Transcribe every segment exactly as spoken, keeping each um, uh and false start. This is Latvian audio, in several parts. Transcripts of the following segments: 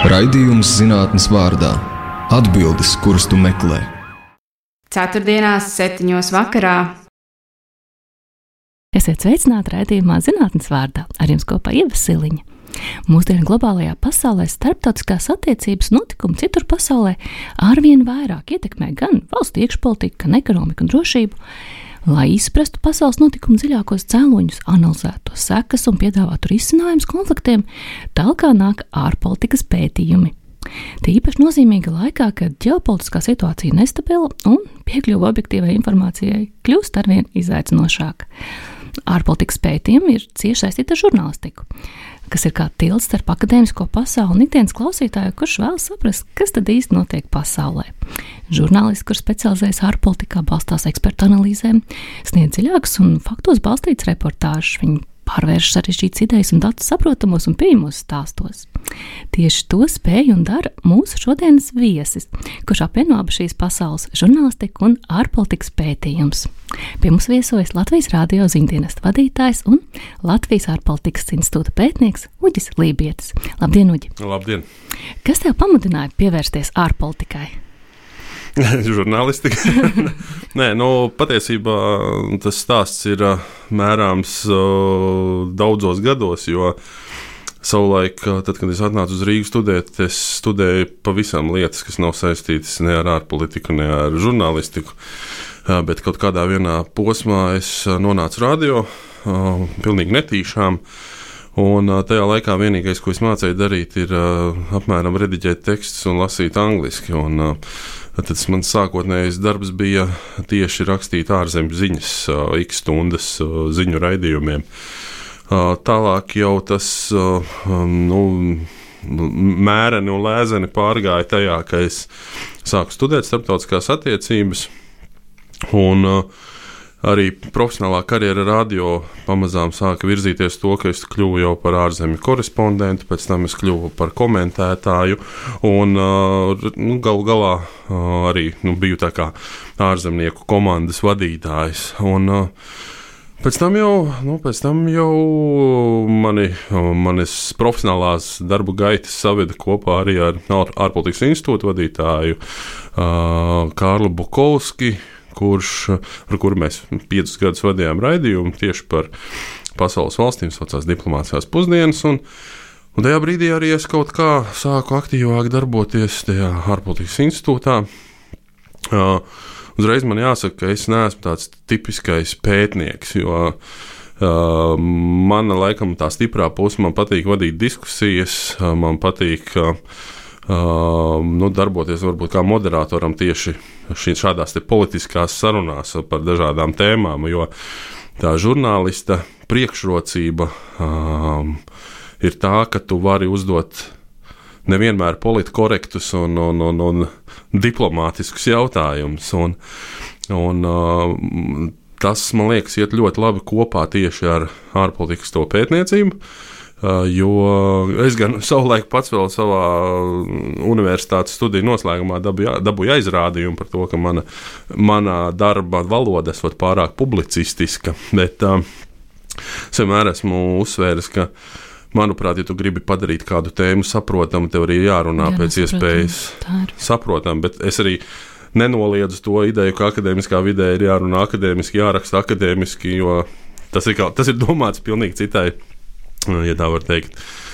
Raidījums zinātnes vārdā – atbildes, kuras tu meklē. Ceturtdienās septiņos vakarā. Esiet sveicināti raidījumā zinātnes vārdā, ar jums kopā Ieva Siliņa. Mūsdienu globālajā pasaulē starptautiskās attiecības notikumi citur pasaulē arvien vairāk ietekmē gan valstu iekšpolitiku, gan ekonomiku un drošību. Lai izprastu pasaules notikumu dziļākos cēloņus, analizētu sekas un piedāvātu risinājumus konfliktiem, tālāk nāk ārpolitikas pētījumi. Tie īpaši nozīmīga laikā, kad ģeopolitiskā situācija nestabila un piekļuva objektīvai informācijai kļūst arvien izaicinošāka. Ārpolitikas pētījumi ir cieši saistīti ar žurnālistiku, kas ir kā tilts starp akadēmisko pasauli un ikdienas klausītāju, kurš vēlas saprast, kas tad īsti notiek pasaulē. Žurnālisti, kur specializējas ārpolitikā, balstās ekspertu analīzēm, sniedz dziļākas un faktos balstītas reportāžas. Viņi pārvērš sarežģītas idejas un datus saprotamos un pieejamos stāstos. Tieši to spēj un dara mūsu šodienas viesis, kurš apvieno abas šīs pasaules - žurnālistiku un ārpolitikas pētījums. Pie mums viesojas Latvijas radio ziņdienesta vadītājs un Latvijas ārpolitikas institūta pētnieks Uģis Lībietis. Labdien, Uģi! Labdien! Kas tev pamudināja pievērsties ārpolitikai? Žurnālistika. Nē, nu, patiesībā tas stāsts ir mērāms daudzos gados, jo savulaik, tad, kad es atnācu uz Rīgu studēt, es studēju pavisam lietas, kas nav saistītas ne ar ārpolitiku, ne ar žurnālistiku, bet kaut kādā vienā posmā es nonācu radio, pilnīgi netīšām. Un tajā laikā vienīgais, ko es mācēju darīt, ir apmēram rediģēt tekstus un lasīt angliski. Un, tad mans sākotnējais darbs bija tieši rakstīt ārzemju ziņas, x stundas ziņu raidījumiem. Tālāk jau tas nu, mēreni un lēzeni pārgāja tajā, ka es sāku studēt starptautiskās attiecības. Un arī profesionālā karjera radio pamazām sāka virzīties to, ka es kļuvu jau par ārzemju korespondentu, pēc tam es kļuvu par komentētāju un nu, galu galā arī nu, biju tā kā ārzemnieku komandas vadītājs. Un pēc tam jau, nu, pēc tam jau mani, manis profesionālās darbu gaitas saveda kopā arī ar ārpolitikas institūta vadītāju Kārlu Bukovski, kurš, ar kuru mēs piecus gadus vadījām raidījumu tieši par pasaules valstīm, saucās diplomātiskās pusdienas, un, un tajā brīdī arī es kaut kā sāku aktīvāk darboties tajā ārpolitikas institūtā. Uh, uzreiz man jāsaka, ka es neesmu tāds tipiskais pētnieks, jo uh, mana laikam tā stiprā puse, man patīk vadīt diskusijas, uh, man patīk uh, Uh, nu, darboties varbūt kā moderatoram tieši šī, šādās te politiskās sarunās par dažādām tēmām, jo tā žurnālista priekšrocība uh, ir tā, ka tu vari uzdot nevienmēr politkorektus un, un, un, un diplomātiskus jautājumus. Un, un, uh, tas, man liekas, iet ļoti labi kopā tieši ar ārpolitikas to pētniecību. Uh, jo es gan savulaik pats vēl savā universitātes studiju noslēgumā dabūju, dabūju aizrādījumu par to, ka mana, mana darba valoda esot pārāk publicistiska, bet uh, es vienmēr esmu uzsvēris, ka, manuprāt, ja tu gribi padarīt kādu tēmu saprotamu, tev arī jārunā Jā, pēc iespējas saprotam, bet es arī nenoliedzu to ideju, ka akadēmiskā vidē ir jārunā akadēmiski, jāraksta akadēmiski, jo tas ir, kā, tas ir domāts pilnīgi citai, ja tā var teikt,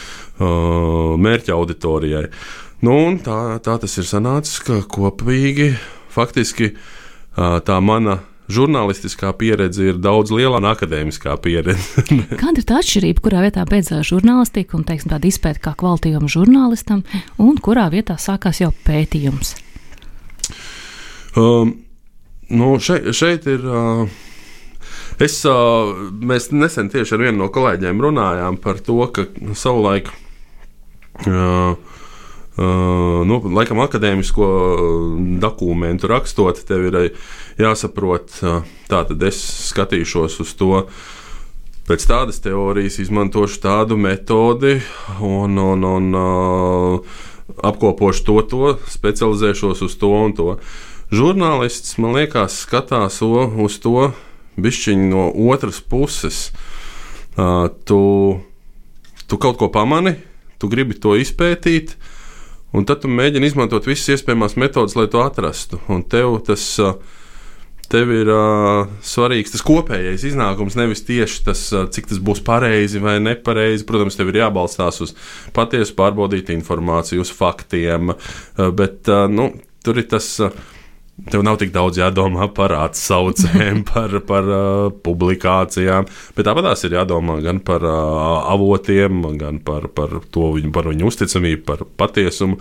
mērķa auditorijai. Nu, un tā, tā tas ir sanācis, ka kopīgi faktiski tā mana žurnālistiskā pieredze ir daudz lielāka nekā akadēmiskā pieredze. Kāda ir tā atšķirība, kurā vietā beidzās žurnālistika un, teiksim, tāda izpēta kā kvalitīvuma žurnālistam, un kurā vietā sākās jau pētījums? Um, nu, šeit, šeit ir... Uh, Es, mēs nesen tieši ar vienu no kolēģiem runājām par to, ka savulaik uh, uh, nu, laikam akadēmisko dokumentu rakstot, tev ir jāsaprot, uh, tātad es skatīšos uz to pēc tādas teorijas, izmantošu tādu metodi un, un, un uh, apkopošu to, to, specializēšos uz to un to. Žurnālists, man liekas, skatās uz to bišķiņ no otras puses. Uh, tu, tu kaut ko pamani, tu gribi to izpētīt, Un tad tu mēģini izmantot visas iespējamās metodas, lai to atrastu. Un tev tas, tev ir uh, svarīgs tas kopējais iznākums, nevis tieši tas, uh, cik tas būs pareizi vai nepareizi. Protams, tev ir jābalstās uz patiesu pārbaudītu informāciju, uz faktiem, uh, bet uh, nu, tur ir tas... Uh, Tev nav tik daudz jādomā par atsaucēm, par, par uh, publikācijām, bet tāpat tās ir jādomā gan par uh, avotiem, gan par, par to viņu, par viņu uzticamību, par patiesumu.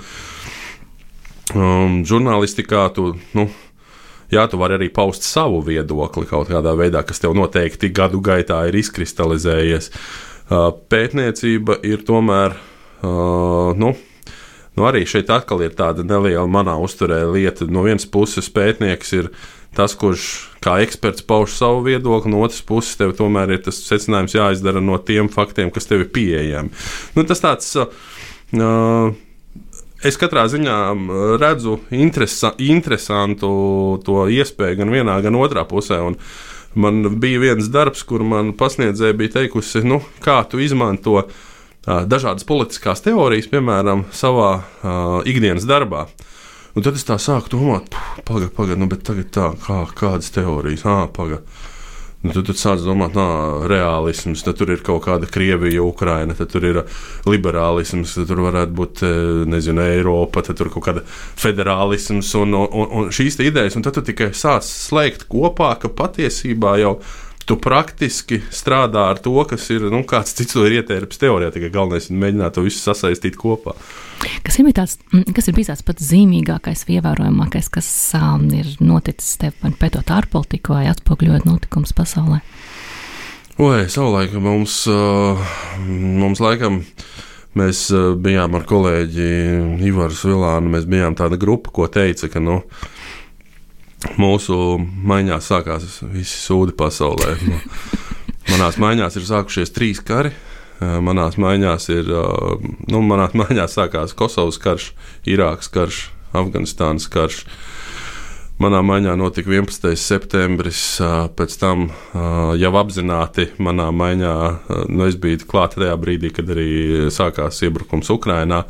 Um, žurnālistikā tu, nu, jā, tu vari arī paust savu viedokli kaut kādā veidā, kas tev noteikti gadu gaitā ir izkristalizējies. Uh, pētniecība ir tomēr, uh, nu, Nu, arī šeit atkal ir tāda neliela manā uzturē lieta. No vienas puses pētnieks ir tas, kurš kā eksperts pauž savu viedokli, no otras puses tev tomēr ir tas secinājums jāizdara no tiem faktiem, kas tev ir pieejami. Nu, tas tāds, uh, es katrā ziņā redzu interesa, interesantu to iespēju gan vienā, gan otrā pusē. Un man bija viens darbs, kur man pasniedzēja bija teikusi, nu, kā tu izmanto dažādas politiskās teorijas, piemēram, savā uh, ikdienas darbā. Un tad es tā sāku domāt, pagaid, pagaid, nu, bet tagad tā, kā, kādas teorijas, ā, pagaid. Nu, tad tad sāc domāt, nā, reālisms, tad tur ir kaut kāda Krievija, Ukraina, tad tur ir liberālisms, tad tur varētu būt, nezinu, Eiropa, tad tur kaut kāda federālisms un, un, un šīs te idejas, un tad tu tikai sāc slēgt kopā, ka patiesībā jau tu praktiski strādā ar to, kas ir, nu, kāds cits to ir ietērpis teorijā, tikai galvenais ir mēģināt to visu sasaistīt kopā. Kas ir, tāds, kas ir bijis tāds pats zīmīgākais, ievērojamākais, kas um, ir noticis tev pētot ārpolitiku vai atspogļojot notikums pasaulē? Oi, savulaik mums, uh, mums laikam, mēs uh, bijām ar kolēģi Ivaru Svilānu, mēs bijām tāda grupa, ko teica, ka, nu, mūsu maiņās sākās visi sūdi pasaulē. Manās maiņās ir sākušies trīs kari. Manās maiņās ir, nu, manās maiņās sākās Kosovas karš, Irākas karš, Afganistānas karš. Manā maiņā notika vienpadsmitais septembris, pēc tam jau apzināti manā maiņā, nu, es biju klāt tajā brīdī, kad arī sākās iebrukums Ukrainā.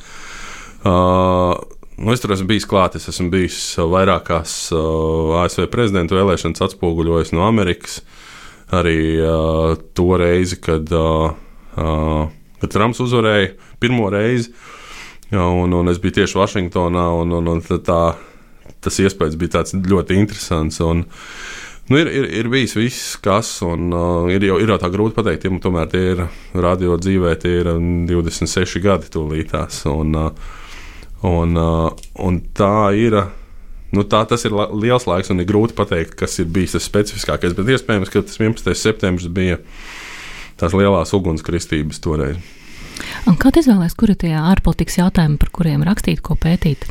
Nu, es tur esmu bijis klāt, es esmu bijis vairākās uh, A S V prezidentu vēlēšanas atspoguļojis no Amerikas. Arī uh, to reizi, kad, uh, uh, kad Trumps uzvarēja pirmo reizi, ja, un, un es biju tieši Vašingtonā, un, un, un tā, tas iespējas bija tāds ļoti interesants. Un, nu, ir, ir, ir bijis viss, kas, un uh, ir, jau, ir jau tā grūti pateikt, ja tomēr tie ir radio dzīvē, tie ir divdesmit seši gadi tūlītās. Un, uh, Un, un tā ir, nu tā, tas ir liels laiks un ir grūti pateikt, kas ir bijis tas specifiskākais, bet iespējams, ka tas vienpadsmitais septembris bija tās lielās ugunskristības toreiz. Un kā tu izvēlējies, kuri tie ārpolitikas jautājumi, par kuriem rakstīt, ko pētīt?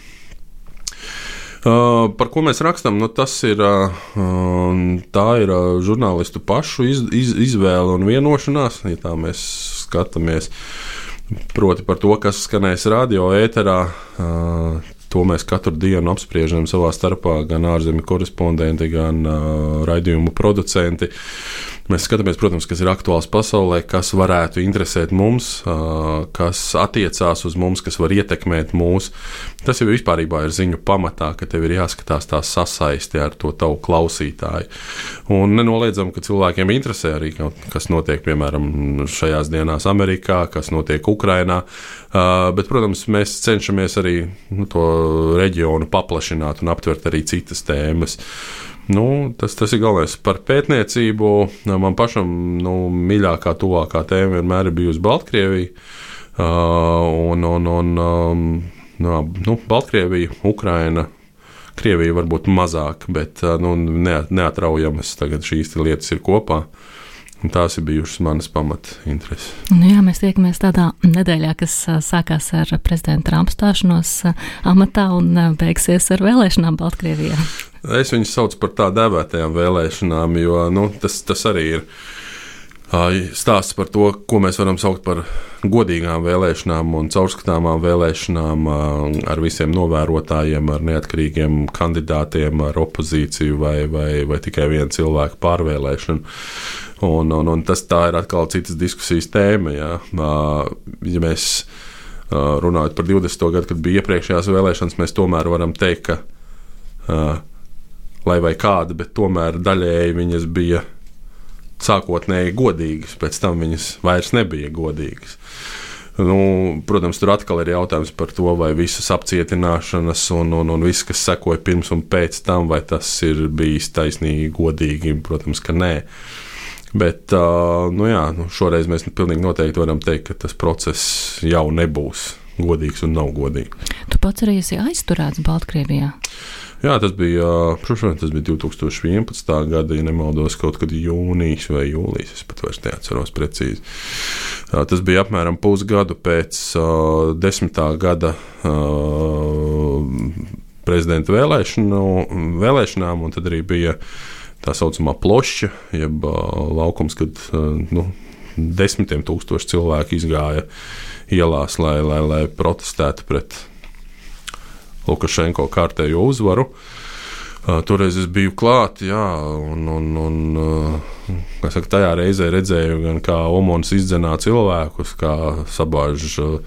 Uh, par ko mēs rakstam, nu tas ir, uh, tā ir uh, žurnālistu pašu iz, iz, izvēle un vienošanās, ja tā mēs skatāmies. Proti par to, kas skanēs radio ēterā, to mēs katru dienu apspriežam savā starpā, gan ārzemju korespondenti, gan raidījumu producenti. Mēs skatāmies, protams, kas ir aktuāls pasaulē, kas varētu interesēt mums, kas attiecās uz mums, kas var ietekmēt mūs. Tas jau vispārībā ir ziņu pamatā, ka tev ir jāskatās tā sasaisti ar to tavu klausītāju. Un nenoliedzam, ka cilvēkiem interesē arī, kas notiek, piemēram, šajās dienās Amerikā, kas notiek Ukrainā. Bet, protams, mēs cenšamies arī nu, to reģionu paplašināt un aptvert arī citas tēmas. Nu, tas, tas ir galvenais par pētniecību. Man pašam nu, mīļākā, tuvākā tēma vienmēr ir bijusi Baltkrievija. Uh, un, un, un, um, nu, Baltkrievija, Ukraina, Krievija varbūt mazāk, bet uh, nu, neatraujamas tagad šīs lietas ir kopā. Un tās ir bijušas manas pamata intereses. Nu jā, mēs tiekamies tādā nedēļā, kas sākās ar prezidenta Trumpa stāšanos amatā un beigsies ar vēlēšanām Baltkrievijā. Es viņus saucu par tā dēvētajām vēlēšanām, jo nu, tas, tas arī ir stāsts par to, ko mēs varam saukt par godīgām vēlēšanām un caurskatāmām vēlēšanām ar visiem novērotājiem, ar neatkarīgiem kandidātiem, ar opozīciju vai, vai, vai tikai vienu cilvēku pārvēlēšanu. Un, un, un tas tā ir atkal citas diskusijas tēma. Jā. Ja mēs runājot par divdesmito gadu, kad bija iepriekšējās vēlēšanas, mēs tomēr varam teikt, ka uh, lai vai kāda, bet tomēr daļēji viņas bija sākotnēji godīgas, pēc tam viņas vairs nebija godīgas. Nu, protams, tur atkal ir jautājums par to, vai visas apcietināšanas un, un, un viss, kas sekoja pirms un pēc tam, vai tas ir bijis taisnīgi, godīgi, protams, ka nē. Bet uh, nu jā, nu šoreiz mēs pilnīgi noteikti varam teikt, ka tas process jau nebūs godīgs un nav godīgs. Tu pats arī esi aizturēts Baltkrievijā? Jā, tas bija, šošan, tas bija divtūkstoš vienpadsmitā gada, ja nemaldos, kaut kad jūnijas vai jūlijas, es pat vairs neatceros precīzi. Tas bija apmēram pusgadu pēc uh, desmitā gada uh, prezidenta vēlēšanu, vēlēšanām, un tad arī bija tā saucamā plošķa, jeb uh, laukums, kad uh, nu, desmitiem tūkstoši cilvēki izgāja ielās, lai, lai, lai protestētu pret Lukašenko kārtējo uzvaru. Uh, toreiz es biju klāt, jā, un, un, un uh, kā saka, tajā reizē redzēju gan kā Omons izdzenā cilvēkus, kā sabāž,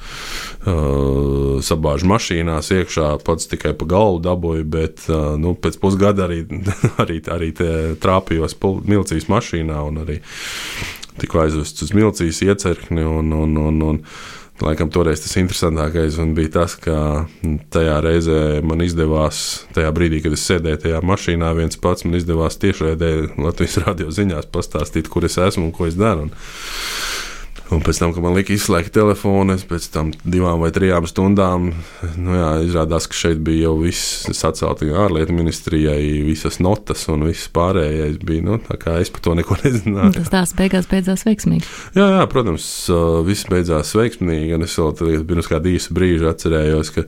uh, sabāž mašīnās iekšā, pats tikai pa galvu dabūju, bet uh, nu, pēc pusgada arī, arī, arī trāpījos milicijas mašīnā un arī tiku aizvests uz milicijas iecirkni un, un, un, un laikam toreiz tas interesantākais bija tas, ka tajā reizē man izdevās, tajā brīdī, kad es sēdēju tajā mašīnā viens pats, man izdevās tiešraidē Latvijas radio ziņās pastāstīt, kur es esmu un ko es daru. Un, un pēc tam, kad man lika izslēgt telefonu, es pēc tam divām vai trijām stundām, nu jā, izrādās, ka šeit bija jau viss sacelti ārlietu ministrijai, visas notas un viss pārējais bija, nu, tā kā es par to neko nezināju. Tas tās beigās beidzās veiksmīgi. Jā, jā, protams, viss beidzās veiksmīgi, un es vēl pirms kādu īsu brīžu atcerējos, ka,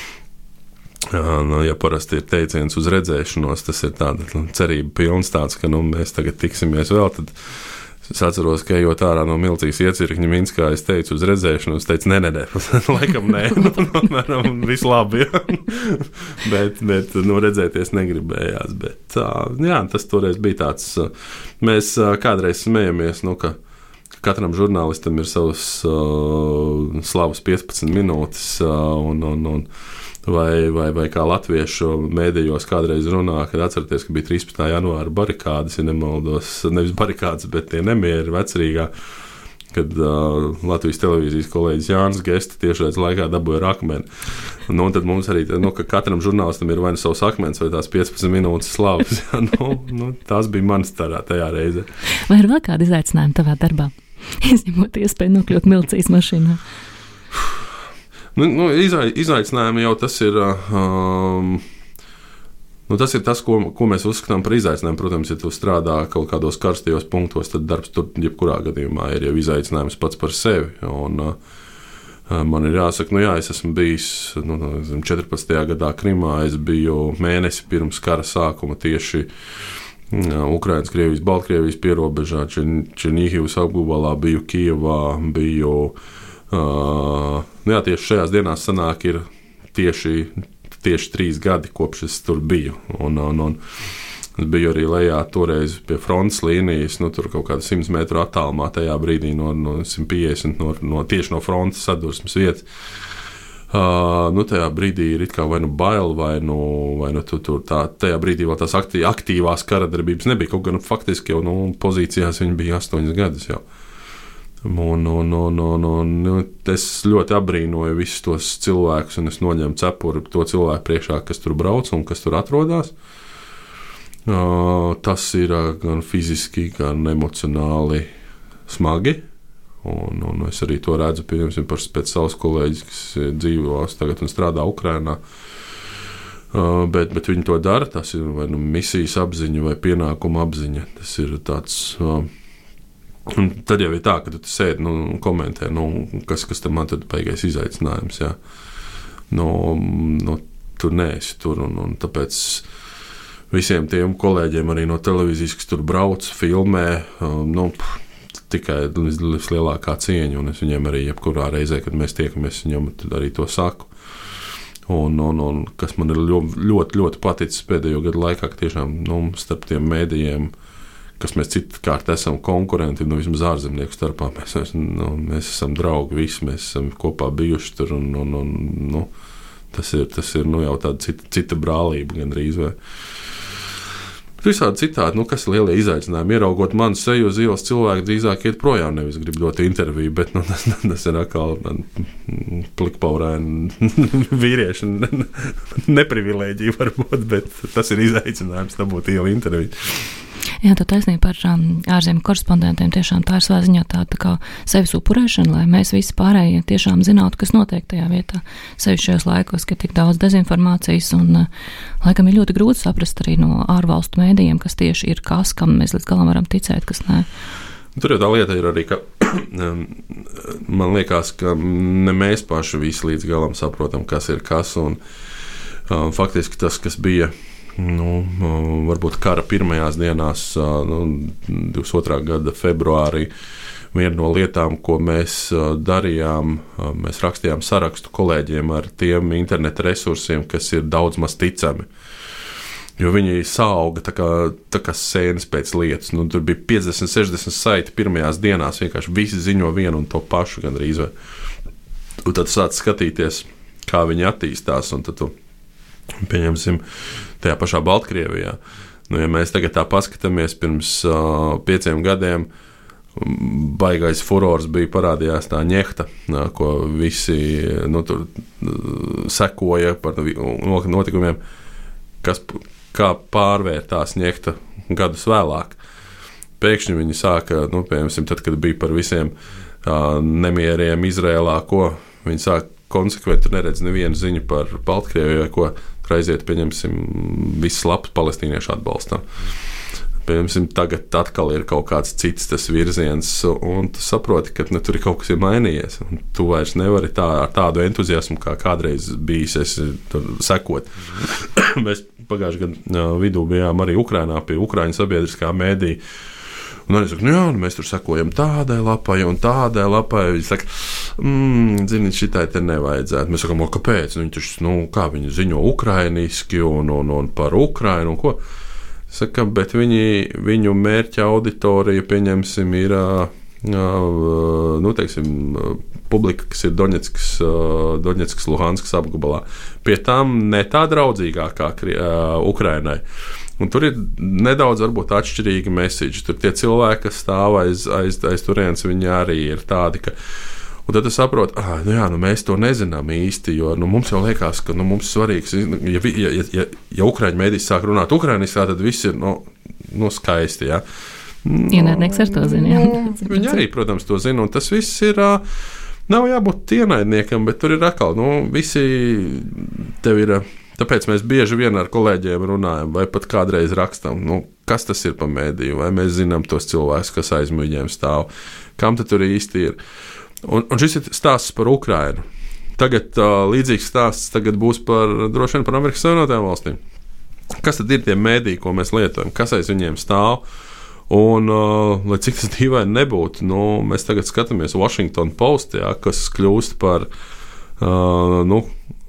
nu, ja parasti ir teiciens uz redzēšanos, tas ir tāda nu, cerība pilns tāds, ka, nu, mēs tagad tiksimies vēl, tad es atceros, ka ejot ārā no milicijas iecirkņa Minskā, es teicu uz redzēšanu, es teicu, nē, nē, nē, laikam nē, nu, apmēram viss labi, ja. bet, bet, nu, redzēties negribējās, bet, jā, tas toreiz bija tāds, mēs kādreiz smējamies, nu, ka katram žurnālistam ir savas uh, slavas piecpadsmit minūtes, uh, un, un, un Vai, vai, vai kā latviešu mēdījos kādreiz runā, kad atceraties, ka bija trīspadsmitā janvāra barikādas, ja nemaldos, nevis barikādas, bet tie nemieri vecrīgā, kad uh, Latvijas televīzijas kolēģis Jānis Gesta tiešreiz laikā dabūja akmeni. Nu, un tad mums arī, nu, ka katram žurnālistam ir vai nu savs akmens, vai tās piecpadsmit minūtes slavas. Ja, nu, nu, tās bija manas tarā tajā reizē. Vai ir vēl kādi izaicinājumi tavā darbā? Izņemot iespēju nokļūt milicijas mašīnā. Nu, nu, izaicinājumi jau tas ir, um, nu, tas ir tas, ko, ko mēs uzskatām par izaicinājumu. Protams, ja tu strādā kaut kādos karstajos punktos, tad darbs tur jebkurā gadījumā ir jau izaicinājums pats par sevi. Un, uh, man ir jāsaka, nu jā, es esmu bijis nu, četrpadsmitajā gadā Krimā, es biju mēnesi pirms kara sākuma tieši uh, Ukrainas, Krievijas, Baltkrievijas pierobežā, Černihivas apgabalā, biju Kijevā, biju Uh, jā, tieši šajās dienās sanāk ir tieši, tieši trīs gadi, kopš es tur biju. Un, un, un es biju arī lejā toreiz pie frontes līnijas, nu, tur kaut kāda simts metru attālumā tajā brīdī no, no simt piecdesmit, no, no, tieši no frontes sadursmes vietas. Uh, nu, tajā brīdī ir it kā vai nu bail, vai nu, vai nu tu, tur tā, tajā brīdī vēl tās aktīv, aktīvās karadarbības nebija, kaut gan faktiski jau nu, pozīcijās viņi bija astoņas gadus jau. Un, un, un, un, un es ļoti apbrīnoju visus tos cilvēkus, un es noņemu cepuri to cilvēku priekšā, kas tur brauc un kas tur atrodas. Uh, tas ir gan fiziski, gan emocionāli smagi. Un, un es arī to redzu piemēram, pēc savas kolēģis, kas dzīvo tagad un strādā Ukrainā. Uh, bet, bet viņi to dara. Tas ir vai nu misijas apziņa vai pienākuma apziņa. Tas ir tāds... Uh, Un tad jau ir tā, ka tu sēdi nu, un komentē, nu, kas, kas tam man tad beigais izaicinājums. Jā. Nu, nu, tur neesi tur, un, un tāpēc visiem tiem kolēģiem arī no televīzijas, kas tur brauc, filmē, nu, tikai vislielākā cieņa, un es viņiem arī jebkurā reizē, kad mēs tiekamies, viņam arī to saku. Un, un, un kas man ir ļoti, ļoti, ļoti paticis pēdējo gadu laikā, ka tiešām nu, starp tiem mēdījiem kas mēs citkārt esam konkurenti, nu, vismaz ārzemnieku starpā. Mēs, nu, mēs esam draugi, visi mēs esam kopā bijuši tur, un, un, un nu, tas ir, tas ir nu, jau tāda cita, cita brālība gandrīz. Vai. Visādi citādi, nu, kas ir lielie izaicinājumi. Ieraugot manu seju uz ielas, cilvēki drīzāk iet projām, nevis grib dot interviju, bet nu, tas, tas ir atkal plikpauraini vīrieši. Neprivilēģija varbūt, bet tas ir izaicinājums, tā būtu iela intervija. Jā, tā taisnība par um, ārzemju korespondentiem tiešām tā ir savā ziņā tā, tā kā sevis upurēšana, lai mēs visi pārējie tiešām zinātu, kas notiek tajā vietā. Sevišķi šajos laikos, ka tik daudz dezinformācijas un uh, laikam ir ļoti grūti saprast arī no ārvalstu mēdījiem, kas tieši ir kas, kam mēs līdz galam varam ticēt, kas nē. Tur jau tā lieta ir arī, ka man liekas, ka ne mēs paši visi līdz galam saprotam, kas ir kas, un uh, faktiski tas, kas bija Nu, varbūt kara pirmajās dienās, nu, divdesmit otrā gada februārī, viena no lietām, ko mēs darījām, mēs rakstījām sarakstu kolēģiem ar tiem interneta resursiem, kas ir daudz maz ticami. Jo viņi sauga tā kā, tā kā sēnes pēc lietas. Nu, tur bija piecdesmit, sešdesmit saiti pirmajās dienās, vienkārši visi ziņo vienu un to pašu gandrīz. Un tad sāc skatīties, kā viņi attīstās, un tad tu pieņemsim tajā pašā Baltkrievijā. Nu, ja mēs tagad tā paskatāmies pirms uh, pieciem gadiem, baigais furors bija parādījās tā ņehta, uh, ko visi nu, tur uh, sekoja par notikumiem, kas, kā pārvērtās ņehta gadus vēlāk. Pēkšņi viņi sāka, nu, piemēram, tad, kad bija par visiem uh, nemieriem Izrēlā, ko viņi sāka konsekventi neredz nevienu ziņu par Baltkrieviju, ko aiziet, pieņemsim, viss labs palestīniešu atbalstam. Pieņemsim, tagad atkal ir kaut kāds cits tas virziens, un tu saproti, ka ne, tur ir kaut kas ir mainījies, un tu vairs nevari tā, ar tādu entuziasmu, kā kādreiz bijis, es tur sekot. Mēs pagājušajā gadu vidū bijām arī Ukrainā pie Ukraiņu sabiedriskā mēdī, un arī saka, nu jā, mēs tur sekojam tādai lapai un tādai lapai. Viņi saka, mmm, zini, šitai te nevajadzētu. Mēs sakām, o, kāpēc? Viņi taču, nu, kā viņi ziņo ukrainiski un, un, un par Ukrainu un ko. Saka, bet viņi, viņu mērķa auditorija, pieņemsim, ir, nu, teiksim, publika, kas ir Doņetskas, Doņetskas Luhanskas apgabalā. Pie tām ne tā draudzīgākā Ukrainai. Un tur ir nedaudz varbūt atšķirīgi message. Tur tie cilvēki, kas stāv aiz, aiz, aiz turienes, viņi arī ir tādi, ka un tad tu saproti, ah, nu jā, nu mēs to nezinām īsti, jo nu, mums jau liekas, ka nu, mums svarīgs, ja, ja, ja, ja Ukraiņu mēdīs sāk runāt ukrainiskā, tad viss ir nu, nu, skaisti, jā. Ienaidnieks ar to zina, jā. Viņi arī, protams, to zina, un tas viss ir, nav jābūt ienaidniekam, bet tur ir atkal, nu, visi tev ir. Tāpēc mēs bieži vien ar kolēģiem runājam, vai pat kādreiz rakstam, nu, kas tas ir pa mēdīju, vai mēs zinām tos cilvēkus, kas aiz viņiem stāv, kam tad tur īsti ir. Un, un šis ir stāsts par Ukrainu. Tagad uh, līdzīgs stāsts tagad būs par, droši vien par Amerikas Savienotajām valstīm. Kas tad ir tie mēdīji, ko mēs lietojam, kas aiz viņiem stāv? Un, uh, lai cik tas dīvaini nebūtu, nu, mēs tagad skatāmies Washington Post, jā, kas kļūst par, uh, nu,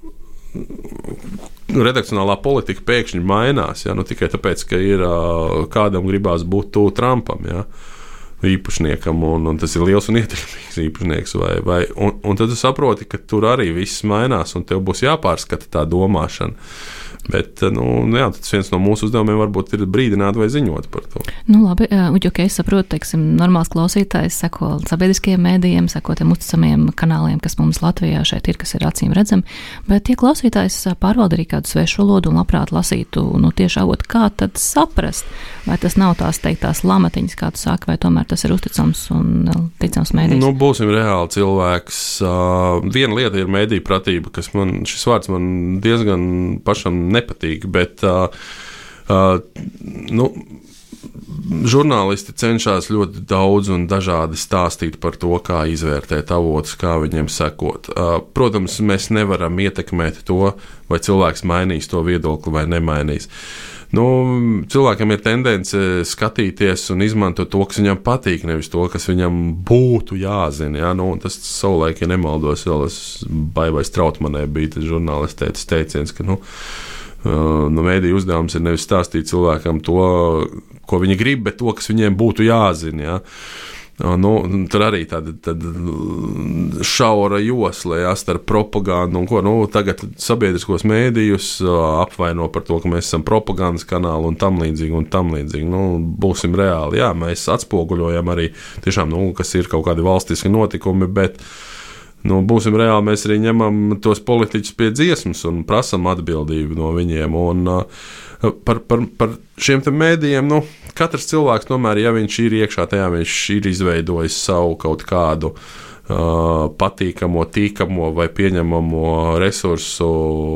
redakcionālā politika pēkšņi mainās, ja, nu, tikai tāpēc, ka ir kādam gribās būt tuvu Trumpam, ja, īpašniekam, un, un tas ir liels un ietekmīgs īpašnieks, vai, vai, un, un tad tu saproti, ka tur arī viss mainās, un tev būs jāpārskata tā domāšana. Bet, nu, jā, tas viens no mūsu uzdevumiem varbūt ir brīdināt vai ziņot par to. Nu, labi, Uģi, ok, es saprotu, teiksim, normāls klausītājs seko sabiedriskajiem mēdījiem, seko tiem uzticamiem kanāliem, kas mums Latvijā šeit ir, kas ir acīm redzami, bet ja klausītājs pārvalda arī kādu svešu valodu un labprāt lasītu, nu, tieši avot, kā tad saprast, vai tas nav tās teiktās lamatiņas, kā tu saki, vai tomēr tas ir uzticams un ticams mēdījis? Nu, būsim reāli cilvēks. Uh, viena lieta ir mēdīju pratība, kas man, šis vārds man diezgan pašam nepatīk, bet uh, uh, nu, žurnālisti cenšas ļoti daudz un dažādi stāstīt par to, kā izvērtēt avotus, kā viņiem sekot. Uh, protams, mēs nevaram ietekmēt to, vai cilvēks mainīs to viedokli vai nemainīs. Nu, cilvēkam ir tendence skatīties un izmantot to, kas viņam patīk, nevis to, kas viņam būtu jāzina. Ja? Nu, tas savulaik, ja nemaldos, vēl es Baivai Strautmanē bija tas žurnālists teiciens, ka nu, nu, mēdīju uzdevums ir nevis stāstīt cilvēkam to, ko viņi grib, bet to, kas viņiem būtu jāzina. Ja? Nu, tur arī tāda, tāda šaura josla ja, starp propagandu un ko. Nu, tagad sabiedriskos mēdījus apvaino par to, ka mēs esam propagandas kanāli un tam līdzīgi. Un tam līdzīgi. Nu, būsim reāli. Jā, mēs atspoguļojam arī, tiešām, nu, kas ir kaut kādi valstiski notikumi, bet nu, būsim reāli, mēs arī ņemam tos politiķus pie dziesmas un prasam atbildību no viņiem. Un, Par, par, par šiem mēdījiem, nu, katrs cilvēks, tomēr, ja viņš ir iekšā tajā, viņš ir izveidojis savu kaut kādu uh, patīkamo, tīkamo vai pieņemamo resursu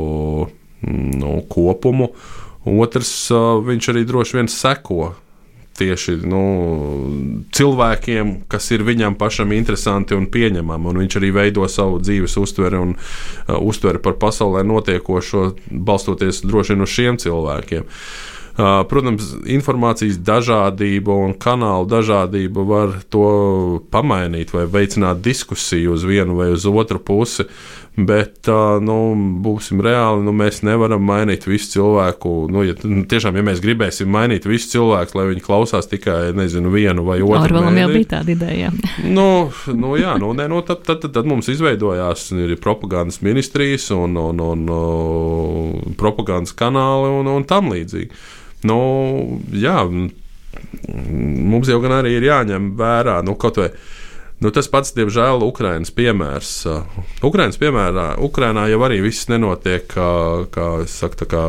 nu, kopumu. Otrs, uh, viņš arī droši vien seko tieši nu, cilvēkiem, kas ir viņam pašam interesanti un pieņemami, un viņš arī veido savu dzīves uztveri un uh, uztveri par pasaulē notiekošo, balstoties droši vien uz šiem cilvēkiem. Uh, protams, informācijas dažādība un kanālu dažādība var to pamainīt vai veicināt diskusiju uz vienu vai uz otru pusi, bet, uh, nu, būsim reāli, nu, mēs nevaram mainīt visu cilvēku, nu, ja, tiešām, ja mēs gribēsim mainīt visu cilvēku, lai viņi klausās tikai, nezinu, vienu vai otru mēdī. Orvelam jau bija tāda ideja. nu, nu, jā, nu, ne, nu, tad, tad, tad, tad mums izveidojās ir propagandas ministrijas un, un, un, un propagandas kanāli un, un tam līdzīgi. Nu, jā, mums jau gan arī ir jāņem vērā, nu, kaut vai, nu, tas pats, diemžēl, Ukrainas piemērs. Ukrainas piemērā, Ukrainā jau arī viss nenotiek, kā, kā es saku, tā kā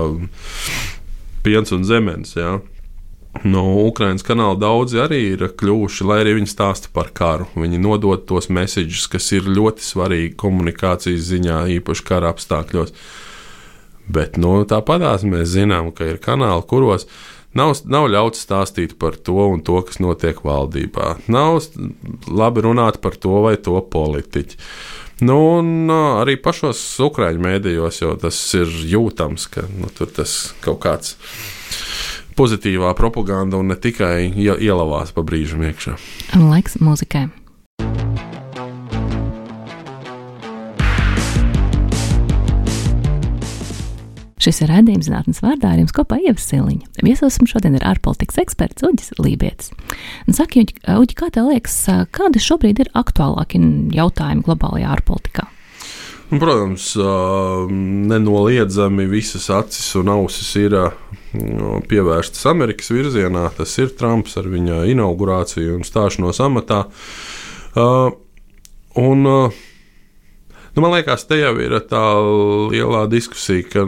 piens un zemens, jā. No Ukrainas kanāla daudzi arī ir kļuvuši, lai arī viņi stāsta par karu. Viņi nodod tos messages, kas ir ļoti svarīgi komunikācijas ziņā, īpaši kara apstākļos. Bet, nu, tāpatās mēs zinām, ka ir kanāli, kuros nav, nav ļauts stāstīt par to un to, kas notiek valdībā. Nav labi runāt par to vai to politiķi. Nu, un arī pašos ukraiņu mēdījos jau tas ir jūtams, ka nu, tur tas kaut kāds pozitīvā propaganda un ne tikai ielavās pa brīžam iekšā. Laiks mūzikai. Šis ir raidījums Zinātnes vārdā, ar jums kopā Ieva Siliņa. Viesosim šodien ir ārpolitikas eksperts Uģis Lībietis. Saki, Uģi, Uģi, kā tev liekas, kādi šobrīd ir aktuālāki jautājumi globālajā ārpolitikā? Protams, nenoliedzami visas acis un ausis ir pievērstas Amerikas virzienā. Tas ir Trumps ar viņa inaugurāciju un stāšanos amatā. Un Nu, man liekas, te jau ir tā lielā diskusija, ka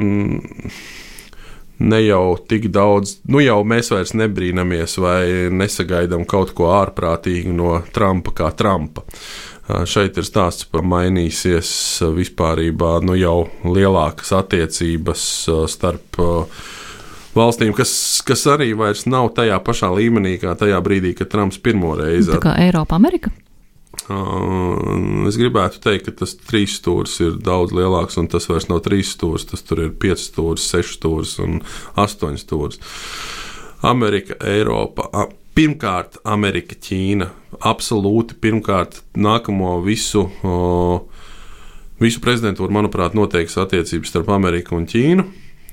ne jau tik daudz, nu jau mēs vairs nebrīnamies vai nesagaidām kaut ko ārprātīgu no Trumpa kā Trumpa. Šeit ir stāsts par mainīsies vispārībā nu jau lielākas attiecības starp valstīm, kas, kas arī vairs nav tajā pašā līmenī kā tajā brīdī, kad Trumps pirmo reizi. Tā kā Eiropa, Amerika? Uh, es gribētu teikt, ka tas trīs stūris ir daudz lielāks, un tas vairs nav trīs stūris, tas tur ir pieci stūris, seši stūris un astoņi stūris. Amerika, Eiropa, pirmkārt Amerika, Ķīna, absolūti pirmkārt nākamo visu, uh, visu prezidentūru, manuprāt, noteiks attiecības starp Ameriku un Ķīnu.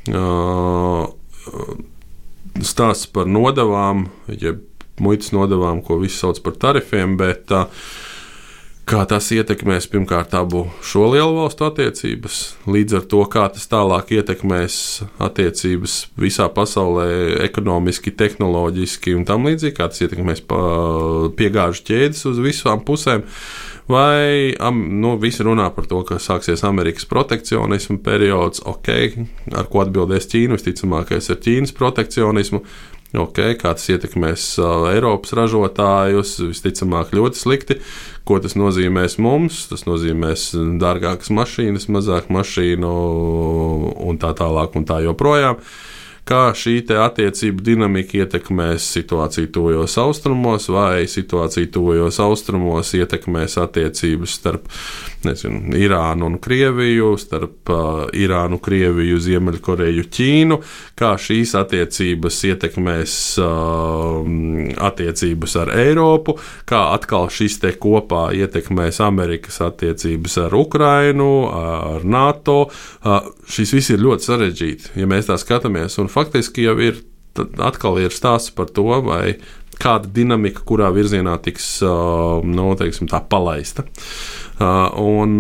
Uh, stāsts par nodevām, jeb muitas nodevām, ko visi sauc par tarifiem, bet uh, kā tas ietekmēs pirmkārt abu šo lielu valstu attiecības, līdz ar to, kā tas tālāk ietekmēs attiecības visā pasaulē ekonomiski, tehnoloģiski un tam līdzīgi, kā tas ietekmēs piegāžu ķēdes uz visām pusēm, vai nu, visi runā par to, ka sāksies Amerikas protekcionismu periods, ok, ar ko atbildēs Ķīna, visticamākais ar Ķīnas protekcionismu. Okay, kā tas ietekmēs uh, Eiropas ražotājus, visticamāk ļoti slikti. Ko tas nozīmēs mums? Tas nozīmēs dārgākas mašīnas, mazāk mašīnu un tā tālāk un tā joprojām. Kā šī te attiecību dinamika ietekmēs situāciju tuvajos austrumos, vai situācija tuvajos austrumos ietekmēs attiecības starp nezinu, Irānu un Krieviju, starp uh, Irānu, Krieviju, Ziemeļkoreju, Ķīnu, kā šīs attiecības ietekmēs uh, attiecības ar Eiropu, kā atkal šis te kopā ietekmēs Amerikas attiecības ar Ukrainu, ar NATO. Uh, šis viss ir ļoti sarežģīti, ja mēs tā skatāmies, un faktiski jau ir atkal ir stāsts par to, vai kāda dinamika, kurā virzienā tiks nu, teiksim, tā palaista. Un,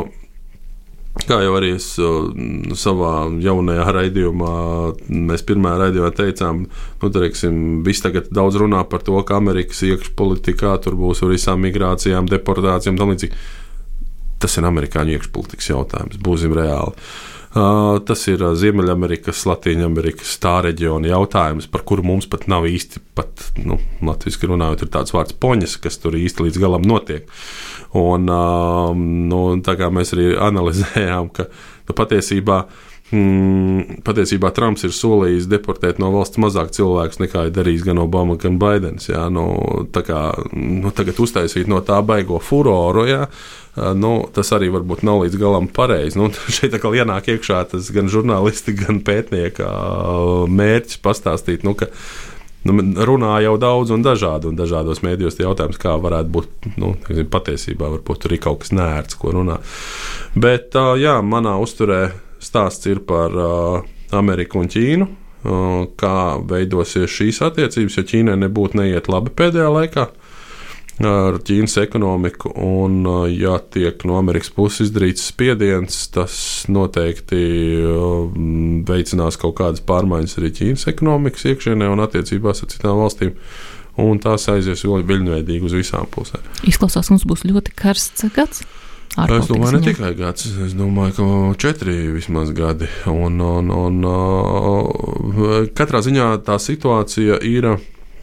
kā jau arī es savā jaunajā raidījumā, mēs pirmā raidījumā teicām, nu, teiksim, viss tagad daudz runā par to, ka Amerikas iekšpolitikā tur būs ar visām migrācijām, deportācijām, tam līdzīgi. Tas ir amerikāņu iekšpolitikas jautājums, būsim reāli. Uh, tas ir uh, Ziemeļamerikas, Latīņamerikas, tā reģiona jautājums, par kuru mums pat nav īsti, pat, nu, latviski runājot, ir tāds vārds poņas, kas tur īsti līdz galam notiek. Un, uh, nu, tā kā mēs arī analizējām, ka nu, patiesībā, mm, patiesībā Trumps ir solījis deportēt no valsts mazāk cilvēkus nekā ir darījis gan Obama, gan Baidens. Jā, nu, tā kā nu, tagad uztaisīt no tā baigo furoru, jā, nu, tas arī varbūt nav līdz galam pareizi. Nu, šeit atkal ienāk iekšā tas gan žurnālisti, gan pētnieka mērķis pastāstīt, nu, ka nu, runā jau daudz un dažādi, un dažādos mēdījos tie jautājums, kā varētu būt, nu, patiesībā varbūt tur ir kaut kas nērts, ko runā. Bet, jā, manā uzturē stāsts ir par Ameriku un Ķīnu, kā veidosies šīs attiecības, jo Ķīnai nebūtu neiet labi pēdējā laikā ar Ķīnas ekonomiku, un, ja tiek no Amerikas puses izdarīts spiediens, tas noteikti veicinās kaut kādas pārmaiņas arī Ķīnas ekonomikas iekšienē un attiecībās ar citām valstīm, un tās aizies viļņveidīgi uz visām pusēm. Izklausās, mums būs ļoti karsts gads. Es domāju, ne tikai gads, es domāju, ka četri vismaz gadi, un, un, un katrā ziņā tā situācija ir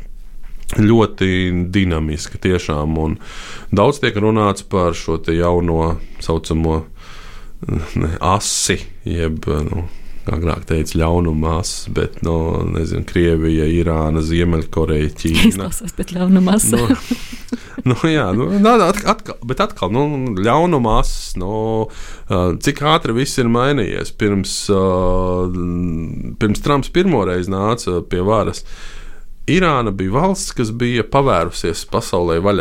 ļoti dinamiska tiešām, un daudz tiek runāts par šo te jauno saucamo ne, asi, jeb, nu, agrāk teica ļaunuma asi, bet, nu, nezinu, Krievija, Irāna, Ziemeļkoreja, Ķīna. Izklausās pēc ļaunuma asi. Nu, nu, jā, nu, atkal, bet atkal, nu, ļaunuma asi, nu, cik ātri viss ir mainījies. Pirms, pirms Trumps pirmoreiz nāca pie varas, Irāna bija valsts, kas bija pavērusies pasaulē vaļā.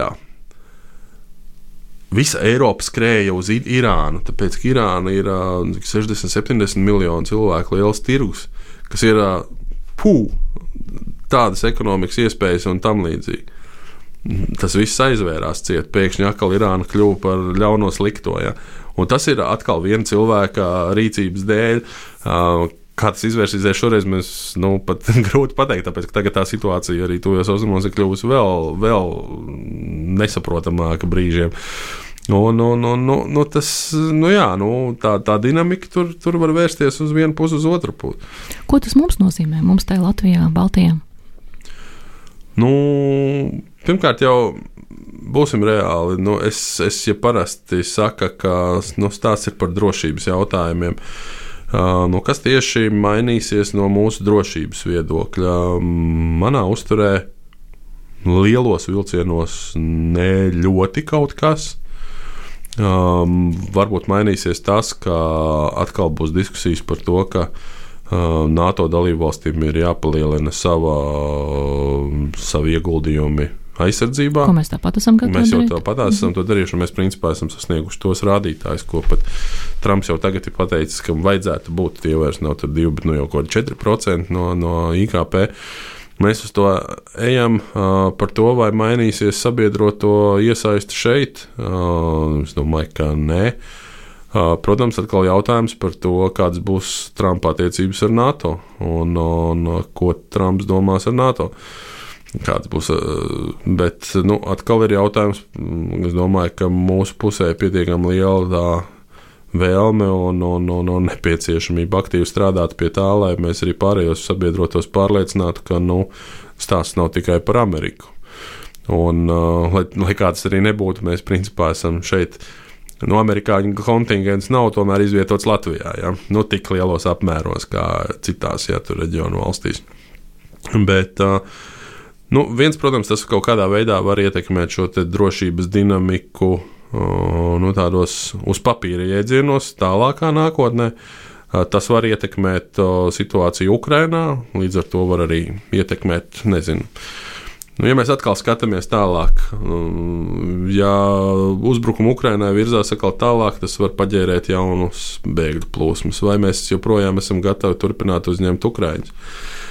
Visa Eiropa skrēja uz Irānu, tāpēc, ka Irāna ir sešdesmit septiņdesmit miljonu cilvēku liels tirgus, kas ir pū, tādas ekonomikas iespējas un tam līdzīgi. Tas viss aizvērās ciet, pēkšņi atkal Irāna kļuva par ļauno slikto. Ja? Un tas ir atkal viena cilvēka rīcības dēļ. Kā tas izvērsīsies šoreiz, mēs nu, pat grūti pateikt, tāpēc, ka tagad tā situācija arī tuvajos austrumos ir kļuvusi vēl, vēl nesaprotamāka brīžiem. Un, un, un, nu, nu, tas, nu jā, nu, tā, tā dinamika tur, tur var vērsties uz vienu pusi, uz otru pusi. Ko tas mums nozīmē, mums tajā Latvijā, Baltijā? Nu, pirmkārt jau būsim reāli. Nu, es, es ja parasti saka, ka nu, stāsts ir par drošības jautājumiem. Uh, nu, kas tieši mainīsies no mūsu drošības viedokļa? Manā uzturē lielos vilcienos ne ļoti kaut kas. Um, varbūt mainīsies tas, ka atkal būs diskusijas par to, ka uh, NATO dalībvalstīm ir jāpalielina sava, savi ieguldījumi aizsardzībā. Ko mēs tāpat esam gatavi mēs jau darīt? tāpat esam to darījuši, un mēs principā esam sasnieguši tos rādītājus, ko pat Trumps jau tagad ir pateicis, ka vajadzētu būt, tie vairs nav tur divi, bet nu jau kaut četri procenti no, no I K P. Mēs uz to ejam uh, par to, vai mainīsies sabiedroto iesaisti šeit. Uh, es domāju, ka nē. Uh, protams, atkal jautājums par to, kādas būs Trumpa attiecības ar NATO un, un ko Trumps domās ar NATO. Kāds būs, bet nu, atkal ir jautājums, es domāju, ka mūsu pusē ir pietiekami liela tā vēlme un, un, un, un nepieciešamība aktīvi strādāt pie tā, lai mēs arī pārējos sabiedrotos pārliecinātu, ka nu, stāsts nav tikai par Ameriku. Un, uh, lai, lai kāds arī nebūtu, mēs principā esam šeit, no amerikāņu kontingents nav tomēr izvietots Latvijā, ja? Nu, tik lielos apmēros kā citās, ja, tur reģionu valstīs. Bet uh, Nu, viens, protams, tas kaut kādā veidā var ietekmēt šo te drošības dinamiku nu, tādos uz papīra iedzienos tālākā nākotnē. Tas var ietekmēt situāciju Ukrainā, līdz ar to var arī ietekmēt, nezinu. Nu, ja mēs atkal skatāmies tālāk, ja uzbrukumu Ukrainai virzās atkal tālāk, tas var paģērēt jaunus bēgļu plūsmas, vai mēs joprojām esam gatavi turpināt uzņemt Ukraiņus.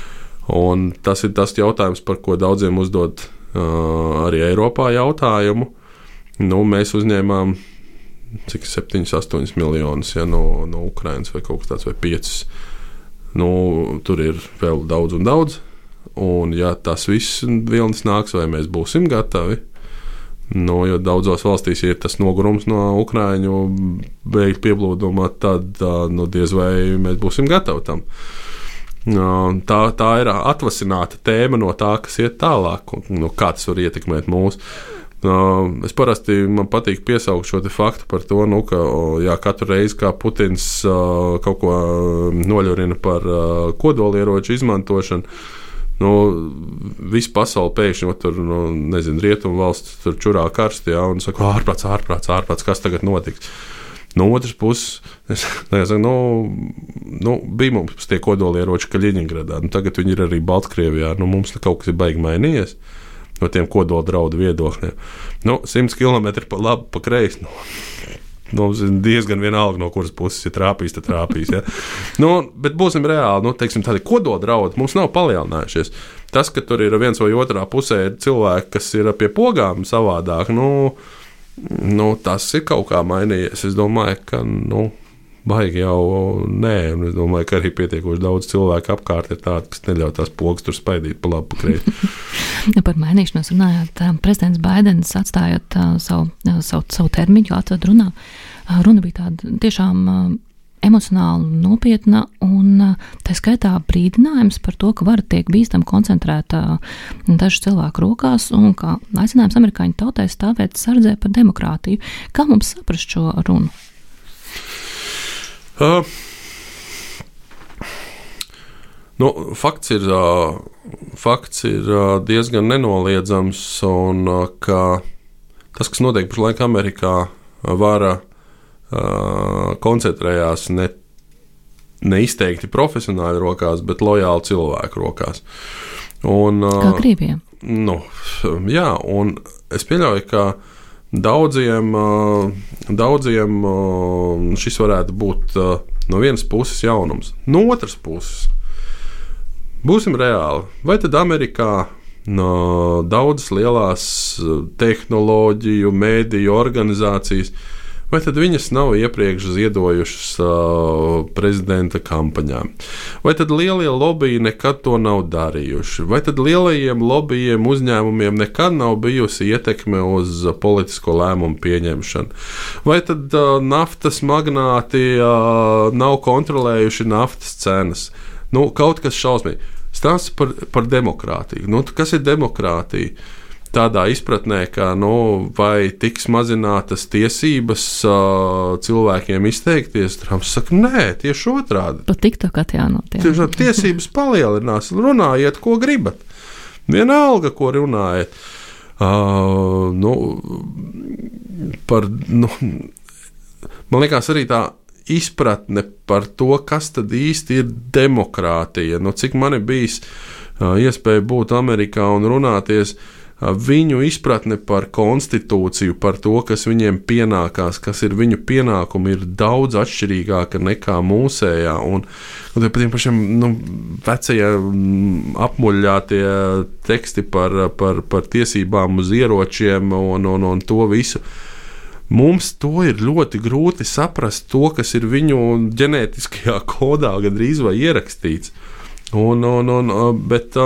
Un tas ir tas jautājums, par ko daudziem uzdod uh, arī Eiropā jautājumu. Nu, mēs uzņēmām cik septiņus, astoņus miljonus ja, no, no Ukrainas vai kaut kas tāds, vai piecus. Nu, tur ir vēl daudz un daudz. Un, ja tas viss vilnis nāks, vai mēs būsim gatavi, nu, jo daudzos valstīs ir tas nogurums no Ukraiņu bēgļu pieplūdumā, tad nu, diez vai mēs būsim gatavi tam. Tā, tā ir atvasināta tēma no tā, kas iet tālāk, un nu, kā tas var ietekmēt mūs. Es parasti man patīk piesaukt šo te faktu par to, nu, ka jā, katru reizi, kā Putins uh, kaut ko noļurina par uh, kodolieroču izmantošanu, nu, visu pasauli pēkšņi, tur, nu, nezinu, rietumu valsts tur čurā karsti, jā, un saka, ārprāts, ārprāts, ārprāts, kas tagad notiks? No otras puses, es saku, nu, nu, bija mums tie kodolieroči Kaļiņingradā, nu, tagad viņi ir arī Baltkrievijā, nu, mums kaut kas ir baigi mainījies no tiem kodola draudu viedokļiem. Nu, simts kilometri pa labi, pa kreisi, nu, nu, diezgan vienalga, no kuras puses ir trāpījis, tad trāpījis, ja. Nu, bet būsim reāli, nu, teiksim, tādi kodola draudi mums nav palielinājušies. Tas, ka tur ir viens vai otrā pusē ir cilvēki, kas ir pie pogām savādāk, nu, nu, tas ir kaut kā mainījies. Es domāju, ka, nu, baigi jau nē, un es domāju, ka arī pietiekoši daudz cilvēku apkārt ir tādi, kas neļauj tās pogas tur spaidīt pa labi, pa kreisi. Par mainīšanos runājot, prezidents Baidens atstājot savu, savu, savu termiņu, atved runā, runa bija tāda tiešām emocionāli nopietna, un tā skaitā brīdinājums par to, ka vara tiek bīstam koncentrēta dažu cilvēku rokās, un kā aicinājums amerikāņu tautai stāvēt sardzē par demokrātiju. Kā mums saprast šo runu? Uh, nu, fakts ir, uh, fakts ir uh, diezgan nenoliedzams, un uh, ka tas, kas notiek pašlaik Amerikā, vara uh, koncentrējās ne, ne izteikti profesionāļu rokās, bet lojāli cilvēku rokās. Un, uh, Kā Krievijā? Nu, jā, un es pieļauju, ka Daudziem, daudziem šis varētu būt no vienas puses jaunums. No otras puses, būsim reāli, vai tad Amerikā no daudzas lielās tehnoloģiju, mēdīju organizācijas, vai tad viņas nav iepriekš ziedojušas uh, prezidenta kampaņām? Vai tad lielie lobiji nekad to nav darījuši? Vai tad lielajiem lobijiem uzņēmumiem nekad nav bijusi ietekme uz uh, politisko lēmumu pieņemšanu? Vai tad uh, naftas magnāti uh, nav kontrolējuši naftas cenas? Nu, kaut kas šausmīgi. Stāsts par, par demokrātiju. Nu, kas ir demokrātija? Tādā izpratnē, ka nu, vai tiks mazinātas tiesības uh, cilvēkiem izteikties, Trumps saka, nē, tieši otrādi. Pat TikTok atjaunot. Tieši tiesības palielinās, runājiet, ko gribat. Vienalga, ko runājiet. Uh, nu, par, nu, man liekas arī tā izpratne par to, kas tad īsti ir demokrātija. Nu, cik man ir bijis uh, iespēja būt Amerikā un runāties, viņu izpratne par konstitūciju, par to, kas viņiem pienākās, kas ir viņu pienākumi, ir daudz atšķirīgāka nekā mūsējā. Un, un par tiem pašiem nu, vecie apmuļļātie teksti par, par, par tiesībām uz ieročiem un, un, un to visu. Mums to ir ļoti grūti saprast, to, kas ir viņu ģenētiskajā kodā gandrīz vai ierakstīts. Un, un, un, bet,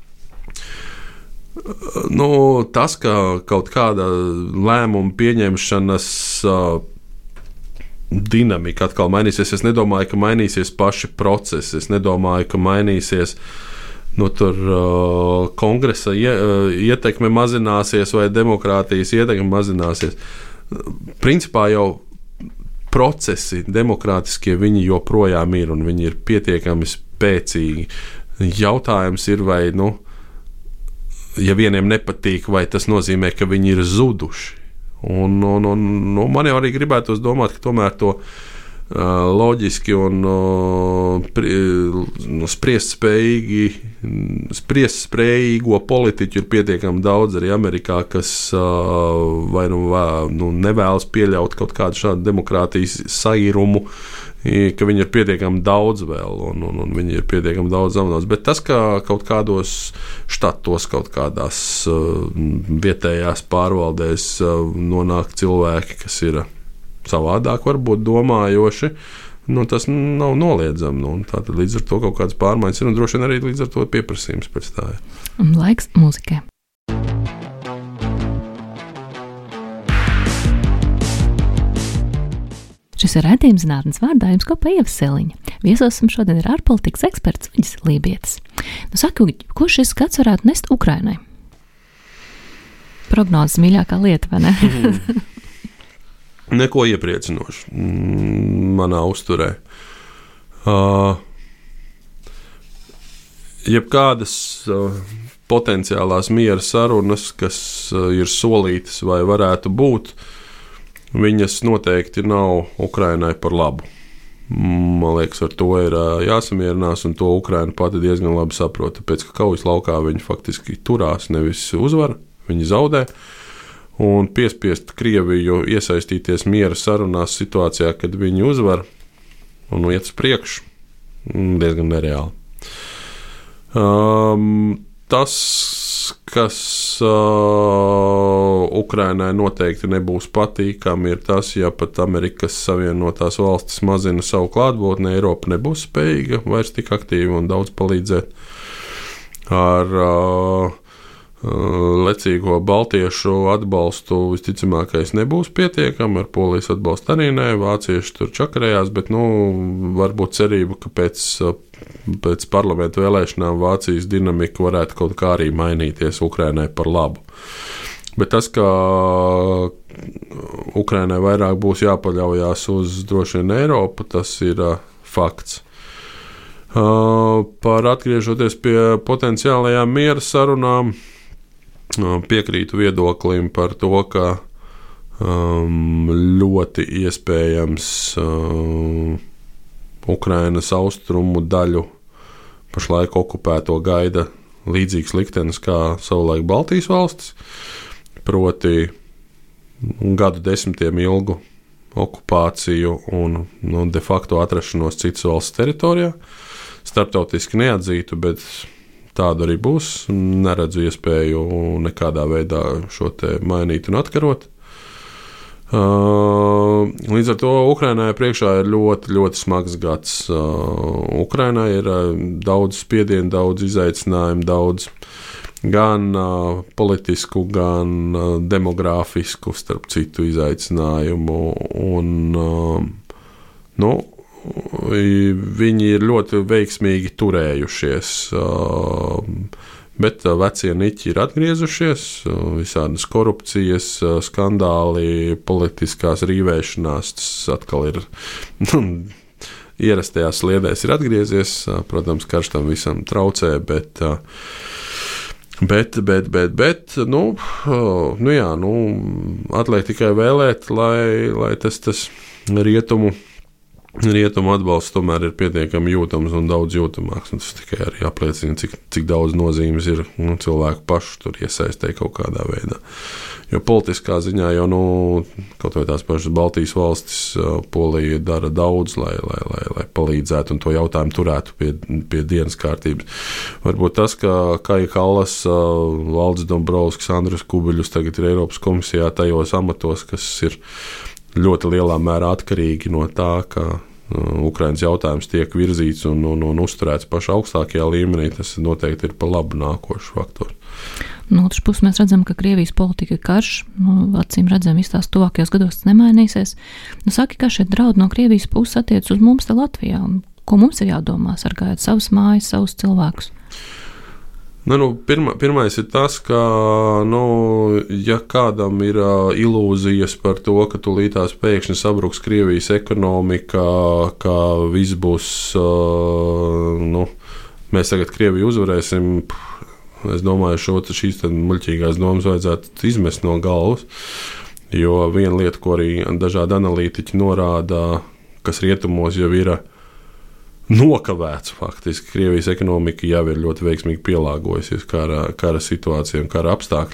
Nu, tas, ka kaut kāda lēmuma pieņemšanas uh, dinamika atkal mainīsies, es nedomāju, ka mainīsies paši procesi, es nedomāju, ka mainīsies nu, tur, uh, kongresa ie, uh, ietekme mazināsies vai demokrātijas ietekme mazināsies. Principā jau procesi demokrātiskie viņi joprojām ir un viņi ir pietiekami spēcīgi. Jautājums ir, vai nu, ja vieniem nepatīk, vai tas nozīmē, ka viņi ir zuduši. Un, un, un, nu, man jau arī gribētos domāt, ka tomēr to uh, loģiski un uh, pri, nu, spriest spējīgi, spriest spējīgo politiķu ir pietiekami daudz arī Amerikā, kas uh, vai nu, vai, nu nevēlas pieļaut kaut kādu šādu demokrātijas sairumu, ka viņi ir pietiekami daudz vēl, un, un, un viņi ir pietiekami daudz zaudējuši. Bet tas, ka kaut kādos štatos, kaut kādās uh, vietējās pārvaldēs uh, nonāk cilvēki, kas ir savādāk varbūt domājoši, nu, tas nav noliedzami. Nu, tātad līdz ar to kaut kādas pārmaiņas ir, un droši vien arī līdz ar to pieprasījums pēc tā. Un laiks mūzikai. Šis ir raidījums Zinātnes vārdā, jums kopā Ieva Siliņa. Viesos šodien ir ārpolitikas eksperts Uģis Lībietis. Nu, saka, Uģi, ko šis gads varētu nest Ukrainai? Prognozes mīļākā lieta, vai ne? mm. Neko iepriecinošu mm, manā uzturē. Uh, jebkādas uh, potenciālās miera sarunas, kas uh, ir solītas vai varētu būt, viņas noteikti nav Ukrainai par labu. Man liekas, ar to ir jāsamierinās, un to Ukraina pati diezgan labi saprot. Tāpēc, ka kaujas laukā viņi faktiski turās, nevis uzvar, viņi zaudē. Un piespiest Krieviju iesaistīties miera sarunās situācijā, kad viņi uzvar un iet uz priekšu, diezgan nereāli. Um, tas, kas uh, Ukrainai noteikti nebūs patīkami, ir tas, ja pat Amerikas Savienotās valstis mazina savu klātbūtni, Eiropa nebūs spējīga vairs tik aktīvi un daudz palīdzēt ar uh, lecīgo baltiešu atbalstu. Visticamākais nebūs pietiekami, ar Polijas atbalstu arī nē, vācieši tur čakarējās, bet nu, varbūt cerība, ka pēc, pēc parlamentu vēlēšanām Vācijas dinamika varētu kaut kā arī mainīties Ukrainai par labu. Bet tas, ka Ukrainai vairāk būs jāpaļaujās uz droši vien Eiropu, tas ir uh, fakts. Uh, par atgriežoties pie potenciālajām miera sarunām, piekrītu viedoklim par to, ka um, ļoti iespējams uh, Ukrainas austrumu daļu pašlaik okupēto gaida līdzīgs liktenis kā savulaik Baltijas valstis, proti gadu desmitiem ilgu okupāciju un nu, de facto atrašanos citas valsts teritorijā, starptautiski neatzītu, bet tāda arī būs. Neredzu iespēju nekādā veidā šo te mainīt un atkarot. Uh, līdz ar to Ukrainai priekšā ir ļoti, ļoti smags gads. Uh, Ukrainai ir uh, daudz spiedienu, daudz izaicinājumu, daudz gan uh, politisku, gan uh, demogrāfisku, starp citu izaicinājumu. Un, uh, nu, viņi ir ļoti veiksmīgi turējušies, bet vecie niķi ir atgriezušies, visādas korupcijas, skandāli, politiskās rīvēšanās, tas atkal ir nu, ierastajās sliedēs ir atgriezies, protams, karš tam visam traucē, bet, bet, bet, bet, bet nu, nu jā, nu, atliek tikai vēlēt, lai, lai tas, tas rietumu Rietumu atbalsts tomēr ir pietiekami jūtams un daudz jūtamāks. Tas tikai arī apliecina, cik, cik daudz nozīmes ir nu, cilvēku pašu tur iesaistē kaut kādā veidā. Jo politiskā ziņā jau nu, kaut vai tās pašas Baltijas valstis, Polija dara daudz, lai, lai, lai, lai palīdzētu un to jautājumu turētu pie, pie dienas kārtības. Varbūt tas, ka Kaja Kallas, Valdis Dombrovskis, Andris Kubiļus tagad ir Eiropas komisijā tajos amatos, kas ir ļoti lielā mērā atkarīgi no tā, ka uh, Ukrainas jautājums tiek virzīts un, un, un uzturēts pašā augstākajā līmenī, tas noteikti ir par labu nākošs faktors. No otras puses mēs redzam, ka Krievijas politika ir karš, nu, acīm redzam, izstās tuvākajos gados tas nemainīsies. Nu, saki, kā šeit draudi no Krievijas puses attiec uz mums te Latvijā, un ko mums ir jādomā, sargājot savas mājas, savus cilvēkus? Nu, nu, pirma, pirmais ir tas, ka, nu, ja kādam ir uh, ilūzijas par to, ka tūlītās pēkšņi sabruks Krievijas ekonomika, ka viss būs, uh, nu, mēs tagad Krieviju uzvarēsim, es domāju, šo, šīs muļķīgās domas vajadzētu izmest no galvas, jo viena lieta, ko arī dažādi analītiķi norāda, kas rietumos jau ir nokavēts faktiski. Krievijas ekonomika jau ir ļoti veiksmīgi pielāgojusies kara, kara situācijām, kara apstākļiem.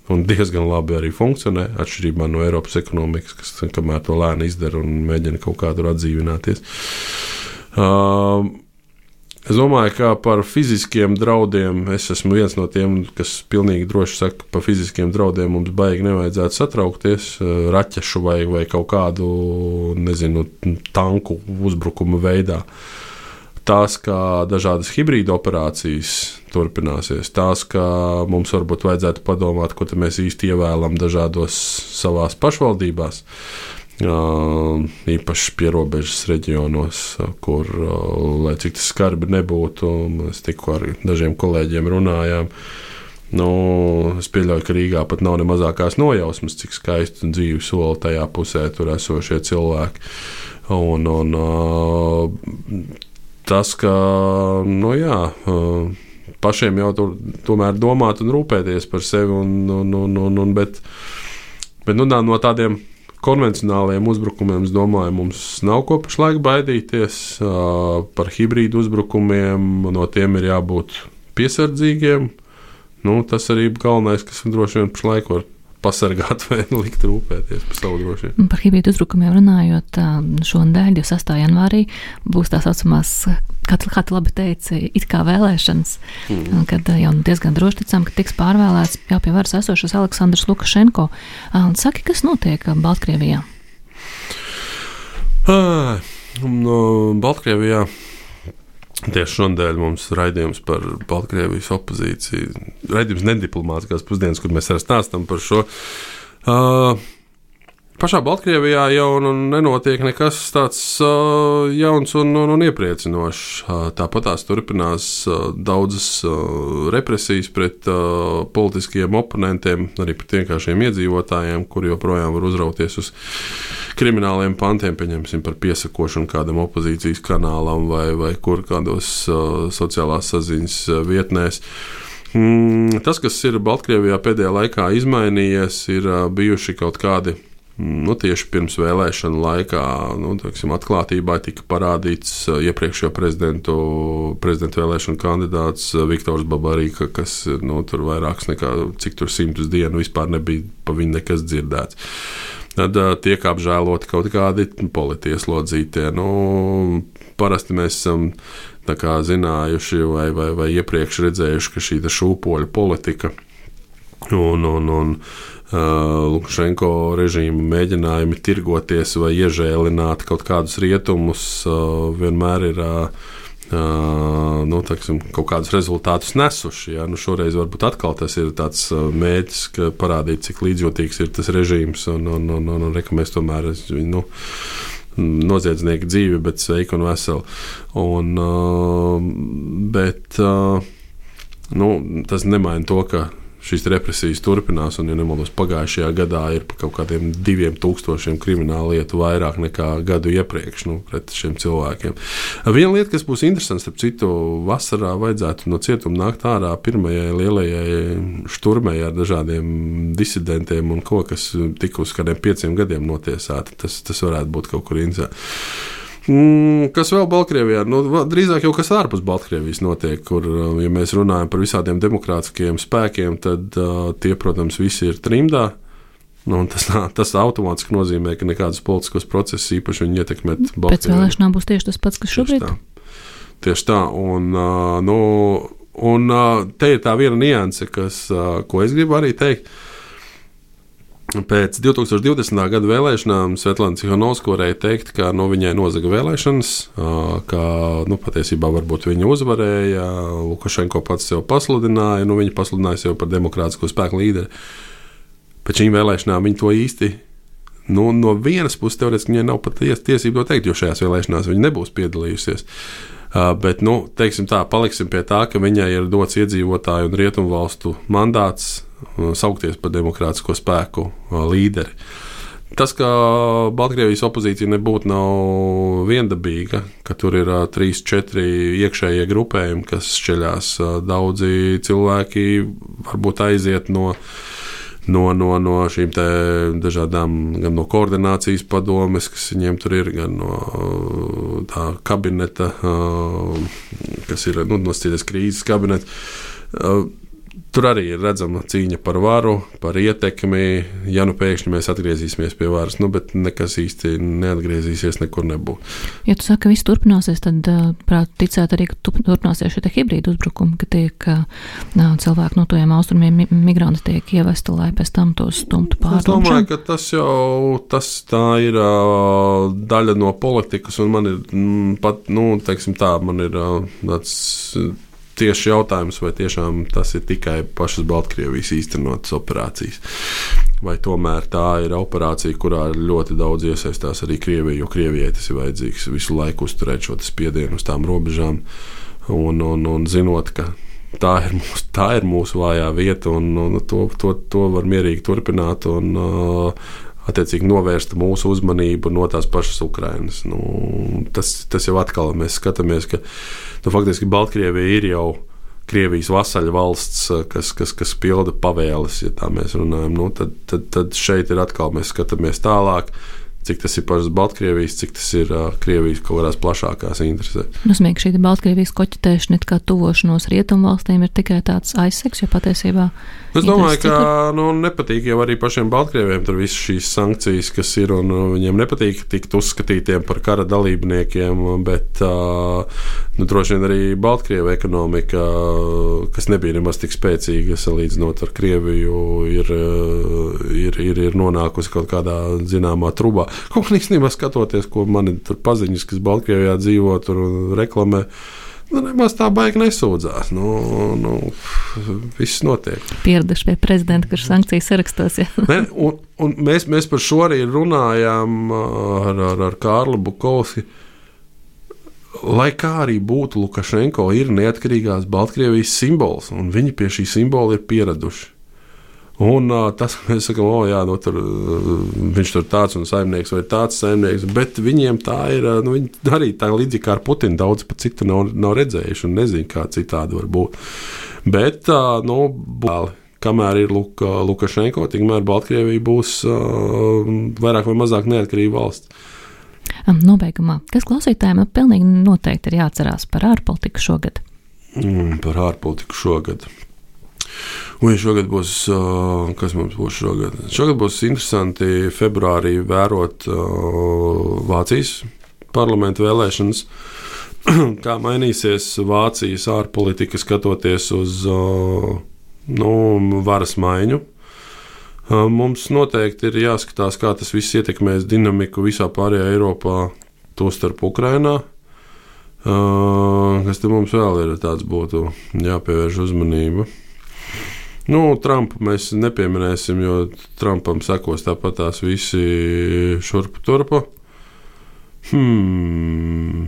un diezgan labi arī funkcionē, atšķirībā no Eiropas ekonomikas, kas kamēr to lēni izdara un mēģina kaut kā tur atdzīvināties. Uh, es domāju, ka par fiziskiem draudiem, es esmu viens no tiem, kas pilnīgi droši saka, par fiziskiem draudiem mums baigi nevajadzētu satraukties, raķešu vai, vai kaut kādu, nezinu, tanku uzbrukumu veidā. Tās, kā dažādas hibrīda operācijas turpināsies, tās, ka mums varbūt vajadzētu padomāt, ko mēs īsti ievēlam dažādos savās pašvaldībās, īpaši pierobežas reģionos, kur, lai cik tas skarbi nebūtu, mēs tikko ar dažiem kolēģiem runājām. Nu, es pieļauju, ka Rīgā pat nav ne mazākās nojausmas, cik skaisti un dzīvi soli tajā pusē tur esošie cilvēki. Un, un, Tas, ka nu jā, pašiem jau tur, tomēr domāt un rūpēties par sevi, un, un, un, un, un, bet, bet nu, no tādiem konvencionāliem uzbrukumiem, es domāju, mums nav ko pašlaik baidīties. Par hibrīdu uzbrukumiem no tiem ir jābūt piesardzīgiem. Nu, tas arī galvenais, kas droši vien pašlaik var pasargāt vai likt rūpēties par savu drošību. Par hibrīdu uzbrukumiem runājot, šonedēļ, divdesmit sastā janvārī, būs tā saucamās, kā tu labi teici, it kā vēlēšanas, mm. kad jau diezgan droši ticam, ka tiks pārvēlēts jau pie varas esošais Aleksandrs Lukašenko. Un saki, kas notiek Baltkrievijā? Ah, no Baltkrievijā tieši šodien mums raidījums par Baltkrievijas opozīciju. Raidījums nediplomātiskās pusdienas, kur mēs arī stāstam par šo. Uh, pašā Baltkrievijā jau nu, nenotiek nekas tāds uh, jauns un, un, un iepriecinošs. Uh, tāpat tās turpinās uh, daudzas uh, represijas pret uh, politiskiem oponentiem, arī pret vienkāršiem iedzīvotājiem, kuri joprojām var uzrauties uz krimināliem pantiem, pieņemsim par piesakošanu kādam opozīcijas kanālam vai, vai kur kādos uh, sociālās saziņas uh, vietnēs. Mm, tas, kas ir Baltkrievijā pēdējā laikā izmainījies, ir uh, bijuši kaut kādi, nu, tieši pirms vēlēšanu laikā, nu, teiksim, atklātībā tika parādīts uh, iepriekšējo prezidentu, prezidentu vēlēšanu kandidāts uh, Viktors Babarīka, kas, nu, tur vairāks nekā, cik tur simtus dienu vispār nebija pa viņu nekas dzirdēts. Tad uh, tiek apžēloti kaut kādi politieslodzītie. Nu, parasti mēs esam tā kā zinājuši vai, vai, vai iepriekš redzējuši, ka šī šūpoļu politika un, un, un uh, Lukašenko režīma mēģinājumi tirgoties vai iežēlināt kaut kādus rietumus uh, vienmēr ir uh, Uh, nu, taksim, kaut kādus rezultātus nesuši. Ja? Nu, šoreiz varbūt atkal tas ir tāds uh, mēģis, ka parādīt, cik līdzjūtīgs ir tas režīms un, un, un, un, un reka mēs tomēr nu, noziedznieki dzīvi, bet sveiki un veseli. Un, uh, bet uh, nu, tas nemaina to, ka šīs represijas turpinās, un, ja nemaldos, pagājušajā gadā ir pa kaut kādiem diviem tūkstošiem kriminālu lietu vairāk nekā gadu iepriekš, nu, pret šiem cilvēkiem. Viena lieta, kas būs interesants, starp citu, vasarā vajadzētu no cietuma nākt ārā pirmajai lielajai šturmei ar dažādiem disidentiem un ko, kas tika uz kādiem pieciem gadiem notiesāti. Tas, tas varētu būt kaut kur interesanti. Mm, kas vēl Baltkrievijā? Nu, drīzāk jau kas ārpus Baltkrievijas notiek, kur, ja mēs runājam par visādiem demokrātiskajiem spēkiem, tad uh, tie, protams, visi ir trimdā. Nu, tas, tas automātiski nozīmē, ka nekādas politiskos procesus īpaši viņi ietekmēt Baltkrieviju. Pēc vēlēšanām būs tieši tas pats, kas šobrīd? Tieši tā. Tieši tā. Un, uh, nu, un uh, te ir tā viena nianse, kas, uh, ko es gribu arī teikt. Pēc divtūkstoš divdesmitā gada vēlēšanām Svetlana Cihanovska varēja teikt, ka nu, viņai nozaga vēlēšanas, ka nu, patiesībā varbūt viņa uzvarēja, Lukašenko pats sev pasludināja, nu, viņa pasludināja sev par demokrātisko spēku līderi. Pēc šīm vēlēšanām viņa to īsti, nu, no vienas puses teorētiski viņai nav pat tiesību to teikt, jo šajās vēlēšanās viņa nebūs piedalījusies. Uh, bet, nu, teiksim tā, paliksim pie tā, ka viņai ir dots iedzīvotāju un rietumvalstu mandāts uh, saukties par demokrātisko spēku uh, līderi. Tas, ka Baltkrievijas opozīcija nebūtu nav viendabīga, ka tur ir uh, trīs, četri iekšējie grupējumi, kas šķeļās, uh, daudzi cilvēki varbūt aiziet no No, no, no šīm te dažādām, gan no koordinācijas padomes, kas viņiem tur ir, gan no tā kabineta, kas ir, nu, nosacīties krīzes kabinets. tur arī ir redzama cīņa par varu, par ietekmi. Ja nu pēkšņi mēs atgriezīsimies pie varas, nu, bet nekas īsti neatgriezīsies, nekur nebūs. Ja tu saki, ka viss turpināsies, tad, prāt, ticēt arī, ka turpināsies šie hibrīdu uzbrukumi, ka tiek nā, cilvēki no tojiem austrumiem migranti tiek ievesti, lai pēc tam tos stumtu pārdomšanu. Es domāju, ka tas jau, tas tā ir uh, daļa no politikas, un man ir m, pat, nu, teiksim tā, man ir uh, tāds tieši jautājums, vai tiešām tas ir tikai pašas Baltkrievijas īstenotas operācijas. Vai tomēr tā ir operācija, kurā ļoti daudz iesaistās arī Krievija, jo Krievijai tas ir vajadzīgs visu laiku uzturēt šo spiedienu uz tām robežām, un, un, un zinot, ka tā ir mūsu, tā ir mūsu vājā vieta, un, un to, to, to var mierīgi turpināt, un uh, attiecīgi novērst mūsu uzmanību no tās pašas Ukrainas. Nu, tas, tas jau atkal mēs skatāmies, ka nu, faktiski Baltkrievija ir jau Krievijas vasaļa valsts, kas, kas, kas pilda pavēles, ja tā mēs runājam. Nu, tad, tad, tad šeit ir atkal mēs skatāmies tālāk, cik tas ir pašas Baltkrievijas, cik tas ir uh, Krievijas kaut kādās plašākās interesēs. Nosmīgi, šī Baltkrievijas koķetēšana, it kā tuvošanos rietumvalstīm ir tikai tāds aizsegs, jo patiesībā es domāju, ka nu, nepatīk jau arī pašiem Baltkrieviem tur visas šīs sankcijas, kas ir, un viņiem nepatīk tikt uzskatītiem par kara dalībniekiem, bet uh, nu, droši vien arī Baltkrievu ekonomika, kas nebija nemaz tik spēcīga, salīdzinot ar Krieviju, ir, ir, ir, ir nonākusi kaut kādā zināmā trubā. Kaut kā īstenībā skatoties, ko mani tur paziņas, kas Baltkrievijā dzīvo, tur reklamē, nu, nemaz tā baigi nesūdzās. Nu, nu, viss notiek. Pieraduši pie prezidenta, kurš sankcijas sarakstos. Ja. ne, un, un mēs, mēs par šo arī runājām ar, ar, ar Kārlu Bukovski. Lai kā arī būtu, Lukašenko ir neatkarīgās Baltkrievijas simbols, un viņi pie šī simbola ir pieraduši. Un uh, tas, ka mēs sakām, o jā, no tur, uh, viņš tur tāds un saimnieks vai tāds saimnieks, bet viņiem tā ir, uh, nu, viņi arī tā līdzīgi kā ar Putinu daudz pat citu nav, nav redzējuši un nezinu, kā citādi var būt. Bet, uh, nu, būli, kamēr ir Luka, Lukašenko, tikmēr Baltkrievija būs uh, vairāk vai mazāk neatkarīga valsts. Nobeigumā, kas klausītājiem pilnīgi noteikti ir jāatcerās par ārpolitiku šogad? Mm, par ārpolitiku šogad. Un šogad būs, kas mums būs šogad? Šogad būs interesanti februārī vērot uh, Vācijas parlamenta vēlēšanas, kā mainīsies Vācijas ārpolitika skatoties uz uh, nu, varas maiņu. Uh, mums noteikti ir jāskatās, kā tas viss ietekmēs dinamiku visā pārējā Eiropā, tostarp Ukrainā. Uh, kas te mums vēl ir tāds būtu jāpievērš uzmanība. Nu, Trumpu mēs nepieminēsim, jo Trumpam sekos tāpat tās visi šurpu turpu. Hmm.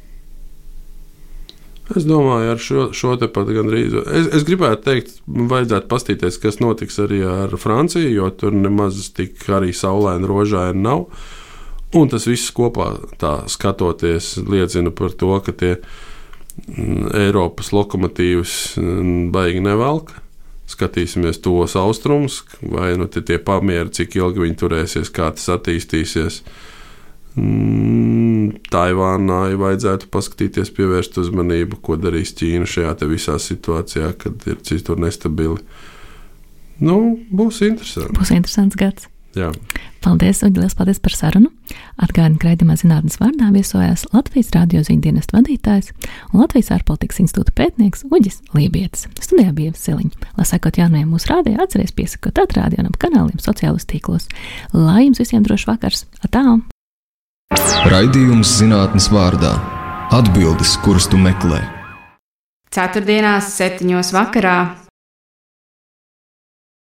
Es domāju, ar šo, šo te pat gandrīz. Es, es gribētu teikt, vajadzētu pastīties, kas notiks arī ar Franciju, jo tur nemaz tik arī saulaini rožaini nav. Un tas viss kopā tā skatoties liecina par to, ka tie Eiropas lokomotīvas baigi nevelk. Skatīsimies tos austrumus, vai nu tie pamieri, cik ilgi viņi turēsies, kā tas attīstīsies. Mm, Taivānai vajadzētu paskatīties, pievērst uzmanību, ko darīs Ķīna šajā te visā situācijā, kad ir citur nestabili. Nu, būs interesanti. Būs interesants gads. Jā. Paldies, Uģi, liels paldies par sarunu. Atgādinu, ka raidījumā Zinātnes vārdā viesojās Latvijas radio ziņu dienesta vadītājs un Latvijas ārpolitikas institūta pētnieks Uģis Lībietis. Studijā bija Ieva Siliņa. Lai sekot jaunajiem mūsu rādījā, atceries piesakot atrādi un ap kanāliem sociālos tīklos. Lai jums visiem drošs vakars. Atā! Raidījums Zinātnes vārdā. Atbildes, kuras tu meklē. Ceturtdienās septiņos vakarā